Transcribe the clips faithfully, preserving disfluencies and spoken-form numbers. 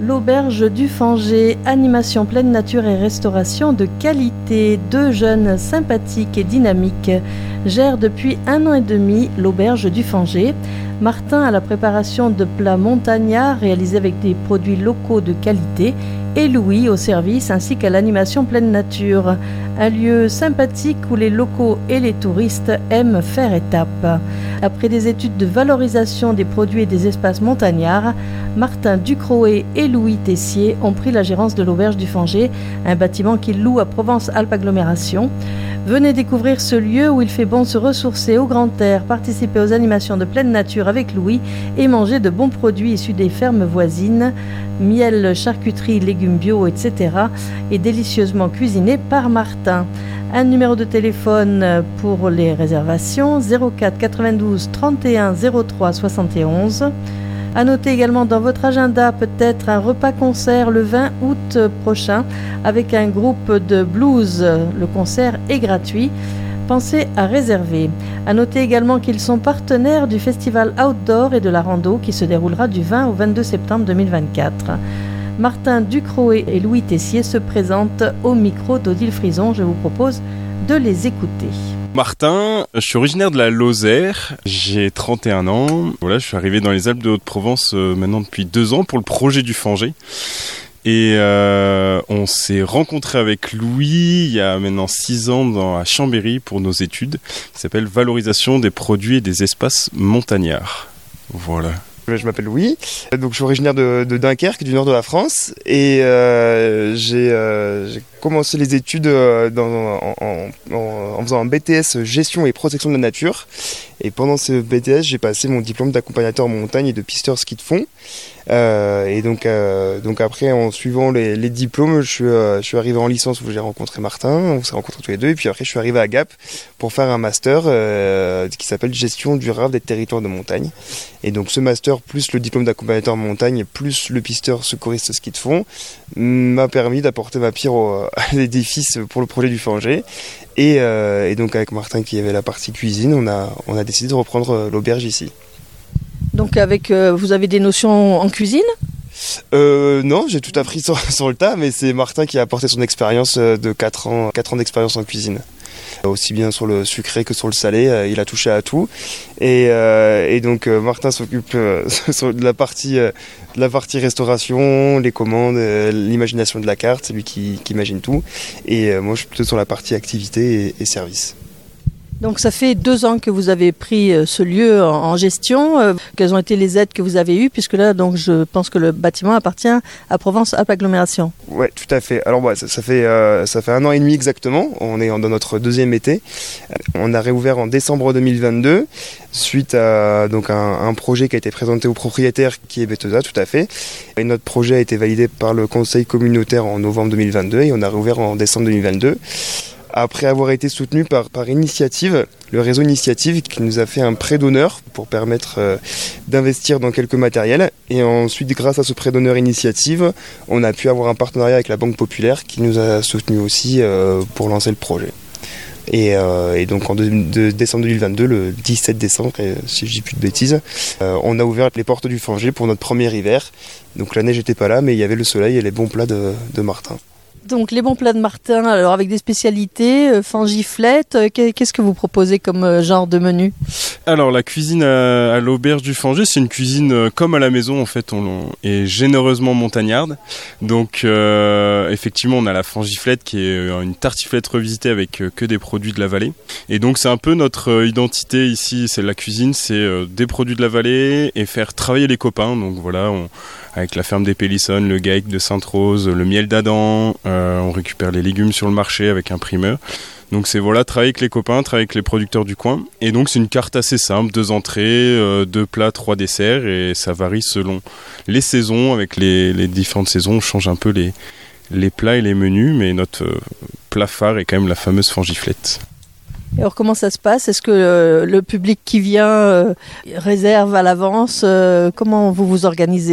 L'auberge du Fanger, animation pleine nature et restauration de qualité. Deux jeunes sympathiques et dynamiques gèrent depuis un an et demi l'auberge du Fanger. Martin à la préparation de plats montagnards réalisés avec des produits locaux de qualité et Louis au service ainsi qu'à l'animation pleine nature. Un lieu sympathique où les locaux et les touristes aiment faire étape. Après des études de valorisation des produits et des espaces montagnards, Martin Ducroé et Louis Tessier ont pris la gérance de l'auberge du Fanger, un bâtiment qu'ils louent à Provence-Alpes Agglomération. Venez découvrir ce lieu où il fait bon se ressourcer au grand air, participer aux animations de pleine nature avec Louis et manger de bons produits issus des fermes voisines, miel, charcuterie, légumes bio, et cetera et délicieusement cuisinés par Martin. Un numéro de téléphone pour les réservations, zéro quatre quatre-vingt-douze trente et un zéro trois soixante et onze. À noter également dans votre agenda peut-être un repas-concert le vingt août prochain avec un groupe de blues. Le concert est gratuit. Pensez à réserver. À noter également qu'ils sont partenaires du festival Outdoor et de la rando qui se déroulera du vingt au vingt-deux septembre deux mille vingt-quatre. Martin Ducroé et Louis Tessier se présentent au micro d'Odile Frison. Je vous propose de les écouter. Martin, je suis originaire de la Lozère, j'ai trente et un ans. Voilà, je suis arrivé dans les Alpes de Haute-Provence euh, maintenant depuis deux ans pour le projet du Fanger. Et euh, on s'est rencontré avec Louis il y a maintenant six ans dans, à Chambéry pour nos études, qui s'appelle Valorisation des produits et des espaces montagnards. Voilà. Je m'appelle Louis, donc je suis originaire de, de Dunkerque, du nord de la France, et euh, j'ai, euh, j'ai commencé les études dans, en, en, en faisant un B T S gestion et protection de la nature. Et pendant ce B T S, j'ai passé mon diplôme d'accompagnateur en montagne et de pisteur ski de fond. Euh, et donc, euh, donc après, en suivant les, les diplômes, je suis, euh, je suis arrivé en licence où j'ai rencontré Martin, on s'est rencontrés tous les deux. Et puis après, je suis arrivé à Gap pour faire un master euh, qui s'appelle gestion durable des territoires de montagne. Et donc ce master, plus le diplôme d'accompagnateur en montagne, plus le pisteur secouriste ski de fond, m'a permis d'apporter ma pierre au, à l'édifice pour le projet du Fanger. Et, euh, et donc avec Martin qui avait la partie cuisine, on a, on a décidé de reprendre l'auberge ici. Donc avec, euh, vous avez des notions en cuisine ? euh, Non, j'ai tout appris sur, sur le tas, mais c'est Martin qui a apporté son expérience de quatre ans, quatre ans d'expérience en cuisine. Aussi bien sur le sucré que sur le salé, il a touché à tout. Et, euh, et donc Martin s'occupe euh, de la partie, euh, de la partie restauration, les commandes, euh, l'imagination de la carte, c'est lui qui, qui imagine tout. Et euh, moi je suis plutôt sur la partie activité et, et service. Donc ça fait deux ans que vous avez pris ce lieu en gestion. Quelles ont été les aides que vous avez eues? Puisque là, donc, je pense que le bâtiment appartient à Provence-Alpes Agglomération. Oui, tout à fait. Alors ouais, ça, ça, fait, euh, ça fait un an et demi exactement. On est dans notre deuxième été. On a réouvert en décembre deux mille vingt-deux suite à donc, un, un projet qui a été présenté au propriétaire qui est Bethesda, tout à fait. Et notre projet a été validé par le conseil communautaire en novembre deux mille vingt-deux et on a réouvert en décembre deux mille vingt-deux. Après avoir été soutenu par, par Initiative, le réseau Initiative qui nous a fait un prêt d'honneur pour permettre euh, d'investir dans quelques matériels. Et ensuite, grâce à ce prêt d'honneur Initiative, on a pu avoir un partenariat avec la Banque Populaire qui nous a soutenu aussi euh, pour lancer le projet. Et, euh, et donc en de, de décembre deux mille vingt-deux, le dix-sept décembre, si je dis plus de bêtises, euh, on a ouvert les portes du Fanger pour notre premier hiver. Donc la neige n'était pas là, mais il y avait le soleil et les bons plats de, de Martin. Donc les bons plats de Martin, alors avec des spécialités, euh, fangiflette, euh, qu'est-ce que vous proposez comme euh, genre de menu? Alors la cuisine à, à l'auberge du Fanger, c'est une cuisine euh, comme à la maison en fait, on, on est généreusement montagnarde. Donc euh, effectivement on a la fangiflette qui est euh, une tartiflette revisitée avec euh, que des produits de la vallée. Et donc c'est un peu notre euh, identité ici, c'est la cuisine, c'est euh, des produits de la vallée et faire travailler les copains. Donc voilà, on, avec la ferme des Pélissonnes, le GAEC de Sainte-Rose, le miel d'Adam, euh, on récupère les légumes sur le marché avec un primeur. Donc c'est voilà, travailler avec les copains, travailler avec les producteurs du coin. Et donc c'est une carte assez simple, deux entrées, euh, deux plats, trois desserts, et ça varie selon les saisons. Avec les, les différentes saisons, on change un peu les, les plats et les menus, mais notre euh, plat phare est quand même la fameuse fangiflette. Et alors comment ça se passe? Est-ce que euh, le public qui vient euh, réserve à l'avance? euh, Comment vous vous organisez?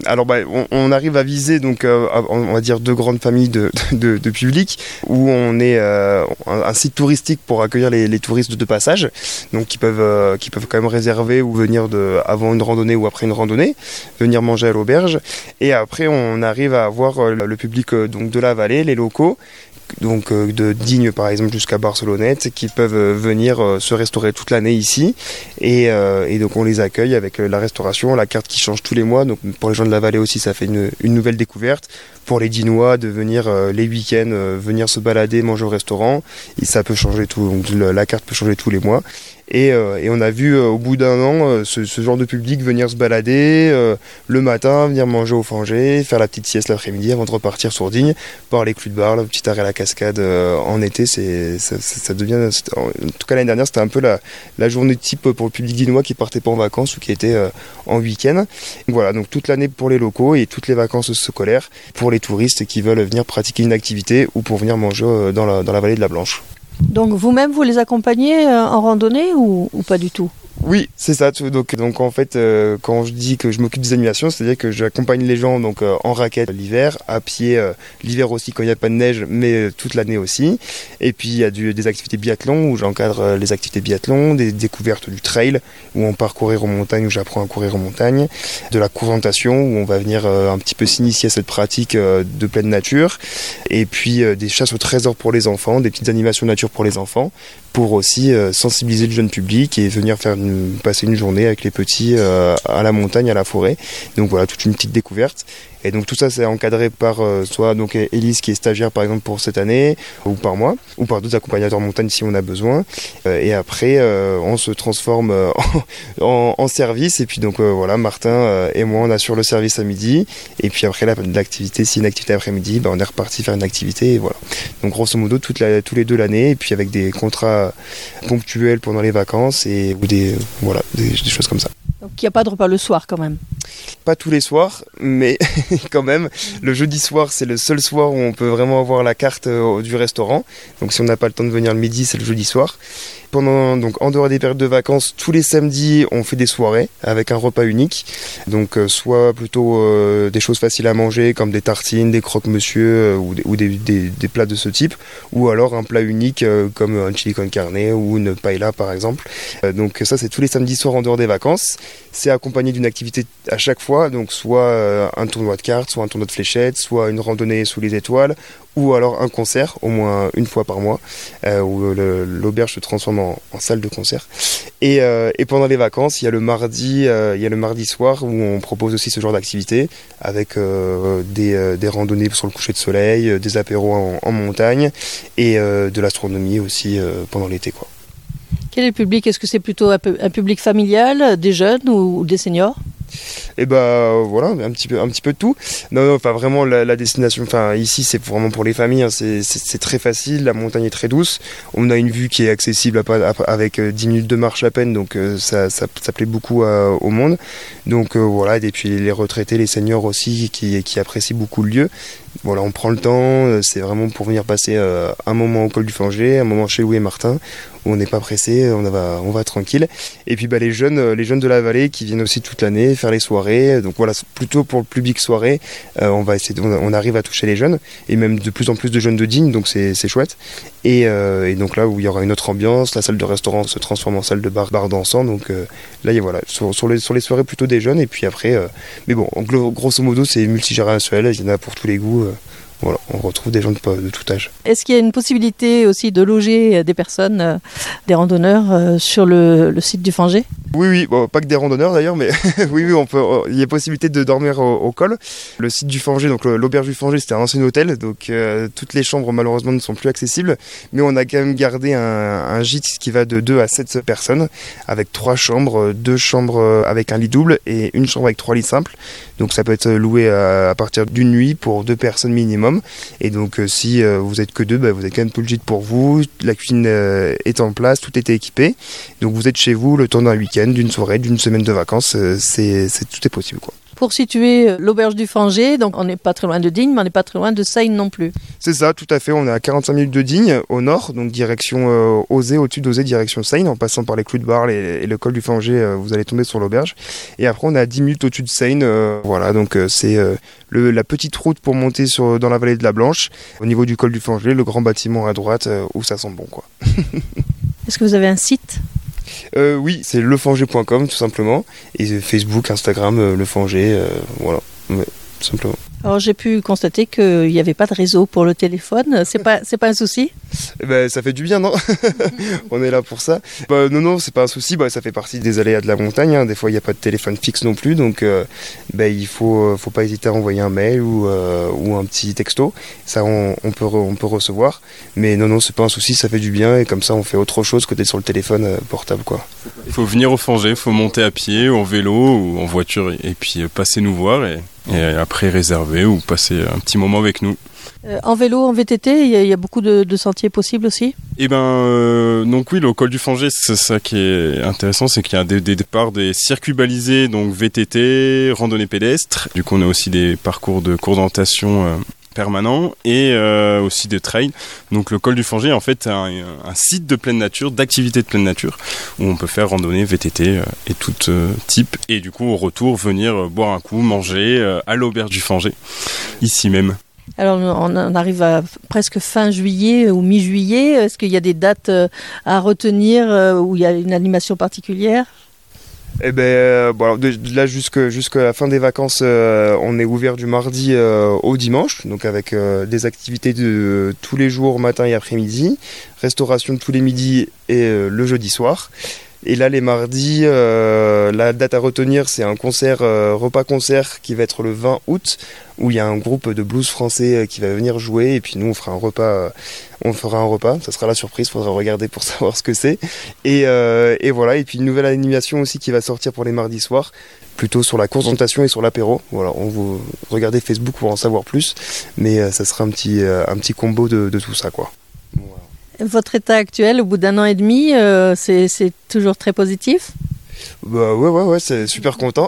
Alors bah, on, on arrive à viser donc euh, on va dire deux grandes familles de, de, de public où on est euh, un, un site touristique pour accueillir les, les touristes de passage, donc qui peuvent euh, qui peuvent quand même réserver ou venir de avant une randonnée ou après une randonnée, venir manger à l'auberge. Et après on arrive à avoir euh, le public euh, donc de la vallée, les locaux, donc euh, de Digne par exemple jusqu'à Barcelonnette, qui peuvent euh, venir euh, se restaurer toute l'année ici, et, euh, et donc on les accueille avec euh, la restauration, la carte qui change tous les mois, donc pour les gens de la vallée aussi ça fait une, une nouvelle découverte, pour les Dinois de venir euh, les week-ends, euh, venir se balader, manger au restaurant, et ça peut changer tout, donc la carte peut changer tous les mois. Et, euh, et on a vu euh, au bout d'un an euh, ce, ce genre de public venir se balader euh, le matin, venir manger au Fangé, faire la petite sieste l'après-midi avant de repartir sur Digne, par les clous de bar, le petit arrêt à la cascade euh, en été. C'est, ça, ça, ça devient, en tout cas l'année dernière, c'était un peu la, la journée type pour le public dinois qui partait pas en vacances ou qui était euh, en week-end. Voilà, donc toute l'année pour les locaux et toutes les vacances scolaires pour les touristes qui veulent venir pratiquer une activité ou pour venir manger euh, dans, la, dans la vallée de la Blanche. Donc vous-même, vous les accompagnez en randonnée ou, ou pas du tout ? Oui, c'est ça. Donc, donc en fait, euh, quand je dis que je m'occupe des animations, c'est-à-dire que j'accompagne les gens donc euh, en raquette l'hiver, à pied euh, l'hiver aussi quand il n'y a pas de neige, mais euh, toute l'année aussi. Et puis il y a du, des activités biathlon où j'encadre euh, les activités biathlon, des découvertes du trail où on part courir en montagne, où j'apprends à courir en montagne, de la courantation où on va venir euh, un petit peu s'initier à cette pratique euh, de pleine nature, et puis euh, des chasses au trésor pour les enfants, des petites animations nature pour les enfants, pour aussi euh, sensibiliser le jeune public et venir faire une, passer une journée avec les petits euh, à la montagne, à la forêt. Donc voilà, toute une petite découverte. Et donc tout ça c'est encadré par euh, soit donc Élise qui est stagiaire par exemple pour cette année, ou par moi, ou par d'autres accompagnateurs montagne si on a besoin. Euh, et après euh, on se transforme euh, en, en, en service, et puis donc euh, voilà, Martin euh, et moi on assure le service à midi, et puis après la, l'activité, si une activité après-midi, ben, on est reparti faire une activité, et voilà. Donc grosso modo toute la, tous les deux l'année, et puis avec des contrats ponctuels pendant les vacances, et ou des, voilà, des, des choses comme ça. Donc il n'y a pas de repas le soir quand même ? Pas tous les soirs, mais quand même, le jeudi soir, c'est le seul soir où on peut vraiment avoir la carte euh, du restaurant. Donc si on n'a pas le temps de venir le midi, c'est le jeudi soir. Pendant, donc, en dehors des périodes de vacances, tous les samedis, on fait des soirées avec un repas unique. Donc euh, soit plutôt euh, des choses faciles à manger, comme des tartines, des croque-monsieur euh, ou, des, ou des, des, des plats de ce type, ou alors un plat unique euh, comme un chili con carne ou une paella par exemple. Euh, donc ça, c'est tous les samedis soirs en dehors des vacances. C'est accompagné d'une activité à chaque fois, donc soit euh, un tournoi de cartes, soit un tournoi de fléchettes, soit une randonnée sous les étoiles, ou alors un concert, au moins une fois par mois, euh, où le, l'auberge se transforme en, en salle de concert. Et, euh, et pendant les vacances, il y a le mardi, euh, il y a le mardi soir où on propose aussi ce genre d'activité, avec euh, des, euh, des randonnées sur le coucher de soleil, euh, des apéros en, en montagne, et euh, de l'astronomie aussi euh, pendant l'été, quoi. Quel est le public ? Est-ce que c'est plutôt un, un public familial, des jeunes ou, ou des seniors ? Et bah voilà, un petit peu, un petit peu de tout. Non, non, enfin vraiment la, la destination, enfin ici c'est vraiment pour les familles, hein, c'est, c'est, c'est très facile, la montagne est très douce, on a une vue qui est accessible à, à, avec dix minutes de marche à peine, donc euh, ça, ça, ça plaît beaucoup à, au monde. Donc euh, voilà, et puis les retraités, les seniors aussi qui, qui apprécient beaucoup le lieu. Voilà, on prend le temps, c'est vraiment pour venir passer euh, un moment au col du Fangé, un moment chez Louis et Martin, où on n'est pas pressé, on va, on va tranquille. Et puis bah, les jeunes, les jeunes de la vallée qui viennent aussi toute l'année faire les soirées. Donc voilà, plutôt pour le public soirée, euh, on va essayer, de, on arrive à toucher les jeunes, et même de plus en plus de jeunes de Digne, donc c'est, c'est chouette. Et, euh, et donc là où il y aura une autre ambiance, la salle de restaurant se transforme en salle de bar, bar dansant. Donc euh, là, il y a, voilà, sur, sur, les, sur les soirées plutôt des jeunes, et puis après, euh, mais bon, grosso modo, c'est multigénérationnel, il y en a pour tous les goûts. Euh, Voilà, on retrouve des gens de, de tout âge. Est-ce qu'il y a une possibilité aussi de loger des personnes, euh, des randonneurs euh, sur le, le site du Fangé ? Oui, oui, bon, pas que des randonneurs d'ailleurs, mais oui, oui, on peut. Il y a possibilité de dormir au, au col. Le site du Fangé, donc l'auberge du Fangé, c'était un ancien hôtel, donc euh, toutes les chambres malheureusement ne sont plus accessibles, mais on a quand même gardé un, un gîte qui va de deux à sept personnes, avec trois chambres, deux chambres avec un lit double et une chambre avec trois lits simples. Donc ça peut être loué à, à partir d'une nuit pour deux personnes minimum. Et donc euh, si euh, vous êtes que deux, bah, vous avez quand même tout le gîte pour vous, la cuisine euh, est en place, tout est équipé. Donc vous êtes chez vous le temps d'un week-end, d'une soirée, d'une semaine de vacances, euh, c'est, c'est, tout est possible, quoi. Pour situer l'auberge du Fangé, donc on n'est pas très loin de Digne, mais on n'est pas très loin de Seine non plus. C'est ça, tout à fait. On est à quarante-cinq minutes de Digne, au nord, donc direction euh, Auzé, au-dessus d'Auzé, direction Seine, en passant par les Clous de Barle et, et le col du Fangé, euh, vous allez tomber sur l'auberge. Et après, on est à dix minutes au-dessus de Seine. Euh, voilà, donc euh, c'est euh, le, la petite route pour monter sur, dans la vallée de la Blanche. Au niveau du col du Fangé, le grand bâtiment à droite, euh, où ça sent bon, quoi. Est-ce que vous avez un site ? Euh, oui, c'est lefangé point com tout simplement, et Facebook, Instagram, euh, lefangé, euh, voilà, ouais, tout simplement. Alors j'ai pu constater qu'il n'y avait pas de réseau pour le téléphone, c'est pas, c'est pas un souci ? Eh ben, ça fait du bien, non? On est là pour ça. Bah, non, non, c'est pas un souci, bah, ça fait partie des aléas de la montagne, hein. Des fois il n'y a pas de téléphone fixe non plus, donc euh, bah, il faut, faut pas hésiter à envoyer un mail ou, euh, ou un petit texto, ça on, on, peut, on peut recevoir, mais non, non, c'est pas un souci, ça fait du bien, et comme ça on fait autre chose que d'être sur le téléphone euh, portable, quoi. Il faut venir au Fangé, il faut monter à pied, en vélo ou en voiture, et puis passer nous voir, et, et après réserver ou passer un petit moment avec nous. Euh, en vélo, en V T T, il y, y a beaucoup de, de sentiers possibles aussi ? Eh ben, euh, donc oui, le col du Fangé, c'est ça qui est intéressant, c'est qu'il y a des, des départs, des circuits balisés, donc V T T, randonnée pédestre. Du coup, on a aussi des parcours de course d'orientation euh, permanents et euh, aussi des trails. Donc le col du Fangé, en fait, est un, un site de pleine nature, d'activité de pleine nature, où on peut faire randonnée, V T T euh, et tout euh, type. Et du coup, au retour, venir euh, boire un coup, manger euh, à l'auberge du Fangé, ici même. Alors on arrive à presque fin juillet ou mi-juillet. Est-ce qu'il y a des dates à retenir où il y a une animation particulière ? Eh ben, euh, bon, alors, de, là jusque jusqu'à la fin des vacances, euh, on est ouvert du mardi euh, au dimanche, donc avec euh, des activités de euh, tous les jours, matin et après-midi, restauration de tous les midis et euh, le jeudi soir. Et là, les mardis, euh, la date à retenir, c'est un concert, euh, repas-concert qui va être le vingt août, où il y a un groupe de blues français qui va venir jouer, et puis nous, on fera un repas, euh, on fera un repas, ça sera la surprise, faudra regarder pour savoir ce que c'est. Et, euh, et voilà, et puis une nouvelle animation aussi qui va sortir pour les mardis soirs, plutôt sur la concentration et sur l'apéro. Voilà, on vous regardez Facebook pour en savoir plus, mais euh, ça sera un petit, euh, un petit combo de, de tout ça, quoi. Voilà. Votre état actuel, au bout d'un an et demi, euh, c'est, c'est toujours très positif ? Bah ouais ouais ouais, c'est super content.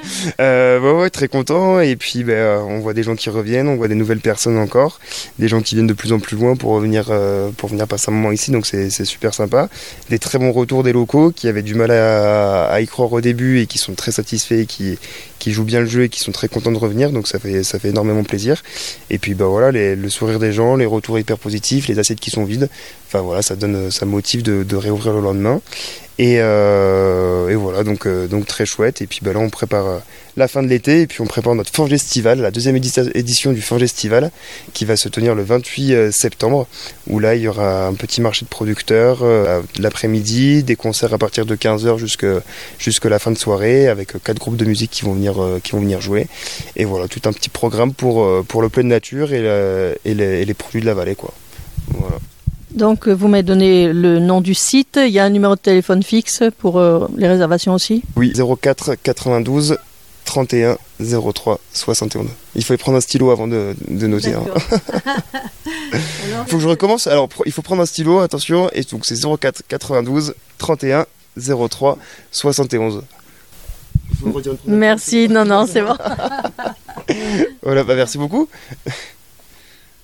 euh, ouais ouais, très content, et puis bah, on voit des gens qui reviennent, on voit des nouvelles personnes encore, des gens qui viennent de plus en plus loin pour venir euh, pour venir passer un moment ici, donc c'est c'est super sympa. Des très bons retours des locaux qui avaient du mal à, à y croire au début et qui sont très satisfaits, et qui qui jouent bien le jeu et qui sont très contents de revenir, donc ça fait ça fait énormément plaisir. Et puis bah voilà, les, le sourire des gens, les retours hyper positifs, les assiettes qui sont vides, enfin voilà, ça donne ça motive de, de réouvrir le lendemain. Et, euh, et voilà, donc, euh, donc très chouette. Et puis bah là, on prépare euh, la fin de l'été, et puis on prépare notre Fangestival, la deuxième édi- édition du Fangestival, qui va se tenir le vingt-huit septembre, où là, il y aura un petit marché de producteurs euh, l'après-midi, des concerts à partir de quinze heures jusque, jusque la fin de soirée, avec euh, quatre groupes de musique qui vont venir, euh, qui vont venir jouer. Et voilà, tout un petit programme pour, euh, pour le pleine nature et, la, et, les, et les produits de la vallée, quoi. Voilà. Donc vous m'avez donné le nom du site, il y a un numéro de téléphone fixe pour euh, les réservations aussi ? Oui, zéro quatre quatre-vingt-douze trente et un zéro trois soixante et onze. Il faut prendre un stylo avant de, de noter. Hein. Il faut que je recommence. Alors il faut prendre un stylo, attention, et donc c'est zéro quatre quatre-vingt-douze trente et un zéro trois soixante et onze. Merci, non non c'est bon. Voilà, bah merci beaucoup.